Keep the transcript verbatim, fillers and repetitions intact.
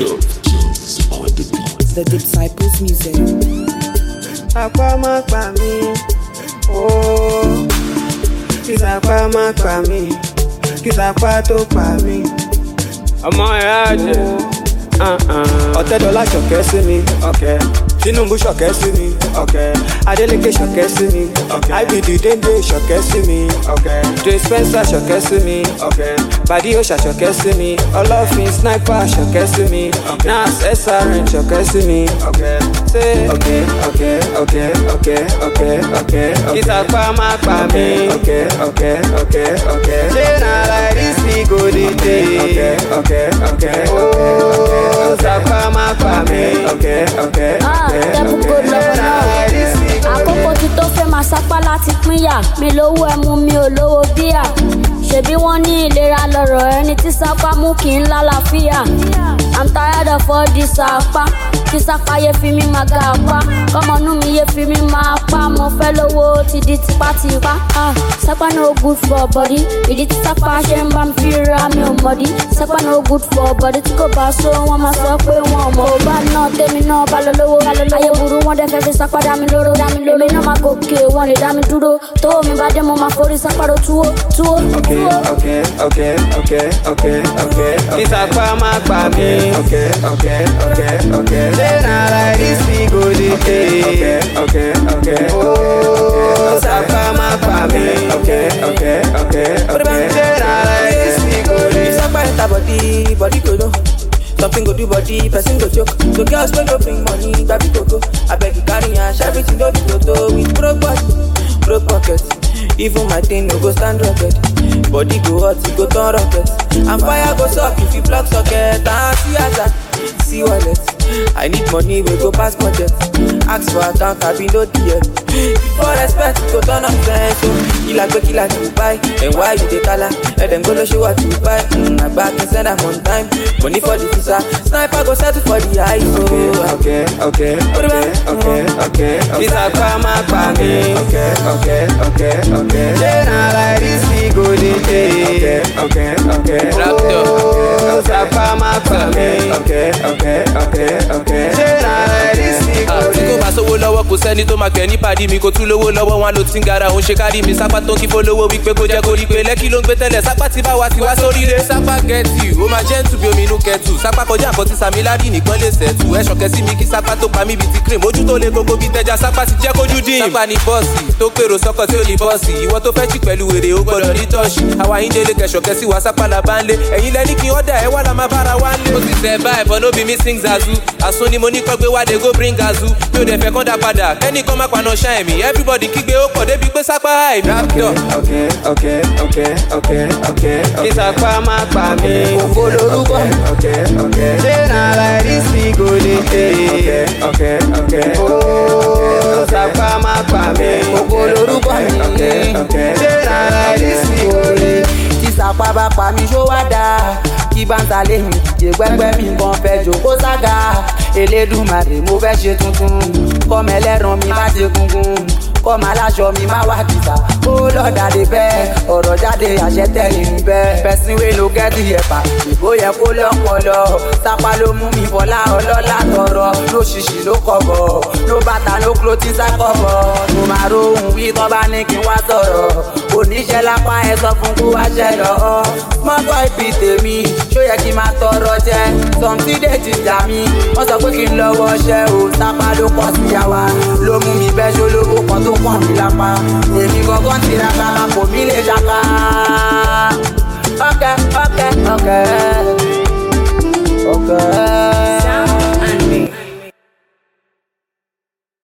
The Disciples Music. Apa ma pa mi, oh. Kisapa ma pa mi, kisapa to pa mi. Ọmọ ẹ̀yà jẹ́, ọ̀tẹ́ dọ́là ṣọ̀kẹ́ sí mi, okay. Tinubu ṣọ̀kẹ́ sí mi, okay. Adeleke ṣọ̀kẹ́ sí mi, okay. I B D Dende ṣọ̀kẹ́ sí mi, okay. Joe Spencer ṣọ̀kẹ́ sí mi, okay. Badi Osha ṣọ̀kẹ́ sí mi, Olofin Sniper ṣọ̀kẹ́ sí mi, okay. Nas S R N ṣọ̀kẹ́ sí mi, okay. Say okay, okay, okay, okay, okay, okay. Kisapa ma pa mi, okay, okay, okay, okay. Say na like this we go dey dey, okay, okay, okay, okay, okay. Kisapa ma pa mi, okay, okay. Àkókò tí tó fẹ́ máa sápá láti pínyà mi lówó ẹmu mi ò lówó bíà ṣebí wọ́n ní ìlera lọ́rọ̀ ẹni tí sápá mú kí n lálàáfíà. I'm tired of all this sápá kí sápá yé fi mí máa ga apá kọ́mọnú mi yé fi mí máa pa mo fẹ́ lówó ti di tipátipá. Sápá no good for body ìdí tí sápá ṣe ń bá mi fi ra mi ò mọ̀dí. Sápá no good for body tí kò bá so wọ́n máa sọ pé wọ́n mọ̀ ò bá náà tèmi náà bá lọ lówó ayé burú wọ́n dẹ̀ fẹ́ fi sápá dá mi lóró dá mi lóró èmi náà máa gòkè wọ́n lè dá mi dúró tó mi bá dé mo máa forí sápá ro túwó túwó. Okay, okay, okay, okay, okay, okay. Kisapa ma pa mi, okay, okay, okay, okay. Say na like this we go dey dey, okay, okay, okay. Oh, Kisapa ma pa mi, okay, okay, okay, okay. Say na like this we go dey. Kisapa enter body, body go know. Something go do body, person go choke. So girls when you bring money, baby go go. I beg you carry ash, everything don't be toto. With broke body, broke pocket. Even my thing no go stand rocket. Body go hot, it go turn rocket. And fire go suck if you block socket. And see hazard, see wallet. I need money, we go pass budget. Ask for account, I be no D M. For respect, go turn up friends. So, you like kill like you buy. And why you dey color? Let them go to show what you buy. Mm, I back and send them on time. Money for the visa. Sniper go settle for the eyes. So, okay, okay, okay, okay, okay, okay. Kisapa ma pa mi, okay, okay, okay, okay. Say na like this we go dey dey, okay, okay, okay. Kisapa ma pa mi, okay, okay, okay, okay. Say na like this we go dey. Tí kò bá sówó lọ́wọ́ kò sẹ́ni tó máa kẹ́ ní pàdé mi kò tún lówó lọ́wọ́ wọn ló ti ń gara òun ṣe kárí mi sápá tó ń kí fólówó wípé kó jẹ́ kó rí pé lẹ́kì ló ń gbé tẹ́lẹ̀ sápá tí bá wa ti wá sórí rẹ̀. Sápá gẹ̀ẹ́tì ó máa jẹ́ ń tù bí omi inú kẹtù sápá kọjá nǹkan tí Samilari nìkan lè sẹ̀tù ẹ̀ ṣọ̀kẹ́ sí mi kí sápá tó pa mí bíi ti cream ojú tó lé gbogbo bíi tẹja sápá ti jẹ́ kójú dín. Sápá ni bọ́ọ̀sì tó pèrò sọ́kọ̀ tí ó lè bọ́ọ̀sì ìwọ tó fẹ́ jì pẹ̀lú wèrè ó gbọ́dọ̀ ní tọ́ọ̀ṣì àwa yín délé kẹ̀ṣọ̀kẹ́ sí wa sápá la bá ń lé ẹ̀yin lẹ́ni kí ọ́dà ẹ̀ wá la máa bára wá ń lé. Ó ti sẹ̀ báyìí but no be me sing zazu àsun ni mo ní kọ́ gbé wá dé go bring gazu mi ò dẹ̀ fẹ́ kọ́ dá padà kẹ́ni kan má paná ṣáà mi everybody kígbe ó pọ̀ débi pé sápá àì raptor. Okay, okay, okay, okay, okay. Kisapa ma pa mi, ògo lorúkọ. Okay, okay. Say na like this we go dey dey, okay, okay, okay. Oh, Kisapa ma pa mi, ògo lorúkọ mi. Okay, okay. Say na like this we go dey. Tí sápá bá pa mi ṣó wá dáa. Kí bá ń ta lé mi, jẹ gbẹ́gbẹ́ mi kan fẹ́ jòkó sága. Elédùmarè mo fẹ́ ṣe tuntun. Kọ́mọ ẹlẹ́ran mi má ṣe gungun. Kọ́mọ aláṣọ mi má wá kìtà. Ó lọ́ọ̀dà dé bẹ́ẹ̀, ọ̀rọ̀ jáde àṣẹ tẹ̀lé mi bẹ́ẹ̀. Person wey no get the ẹ̀pà, ìbò yẹ kó lọ́pọlọ. Sápá ló mú mi bọ́lá ọlọ́lá tọrọ. Ló ṣìṣì ló kọ̀bọ̀, ló bàtà ló kúrò tí sákọ̀bọ̀. Mo máa rohùn wí tọ́ bá ní kí n wá sọ̀rọ̀. Oníṣẹ́ lápá ẹ sọ fún kó wá ṣẹ lọ. Small boy bí tèmi, ṣó yẹ kí n máa tọrọ jẹ. Sọ̀mtí dé ti jà mí, wọ́n sọ pé kí n lọ́wọ́ ṣẹ́ o. Sápá ló kọ́ sí yàwá, ló mú mi bẹ́ ṣolówó kan tó pọ̀ mí lápá. Èmi gangan tiraka, kò mí lè ṣaka. Okay, okay, okay, okay.